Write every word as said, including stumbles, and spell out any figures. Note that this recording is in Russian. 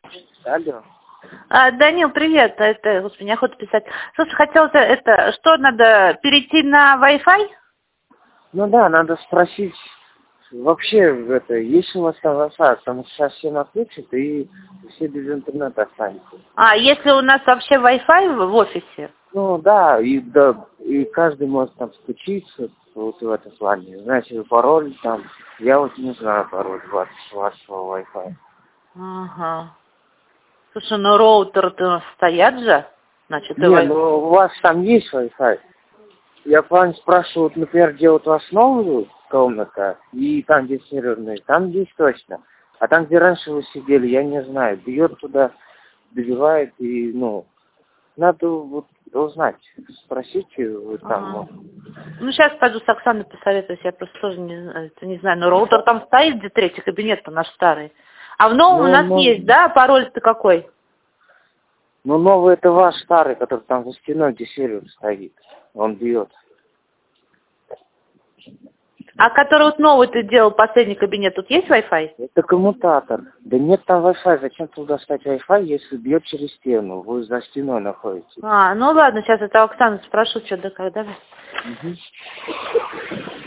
Алло. А, Данил, привет. Это, господи, неохота писать. Слушай, хотела это, что надо перейти на Wi-Fi? Ну да, надо спросить, вообще, это, есть у вас там Wi-Fi, потому что сейчас все отключат и все без интернета останутся. А, если у нас вообще Wi-Fi в, в офисе? Ну да, и, да, и каждый может там включиться вот в это плане. Знаете, пароль там, я вот не знаю пароль ваш- вашего Wi-Fi. Ага. Слушай, ну роутер-то стоят же, значит, и Не, Wi-Fi. ну у вас там есть Wi-Fi. Я план спрашиваю, вот, например, где вот у вас новую комната, и там, где серверные, там есть точно. А там, где раньше вы сидели, я не знаю, бьет туда, добивает, и, ну, надо вот узнать, спросите вы там. Ага. Вот. Ну, сейчас пойду с Оксаной посоветуюсь, я просто тоже не, знаю, это не знаю. Но роутер там стоит, где третий кабинет-то наш старый. А в новом у Ну, нас ну, есть, да? Пароль-то какой? ну, новый это ваш старый, который там за стеной, где сервер стоит. Он бьет. А который вот новый ты делал, последний кабинет, тут есть Wi-Fi? Это коммутатор. Да нет там Wi-Fi. Зачем туда ставить Wi-Fi, если бьет через стену? Вы за стеной находитесь. А, ну ладно, сейчас это Оксану спрошу, что да когда. Угу.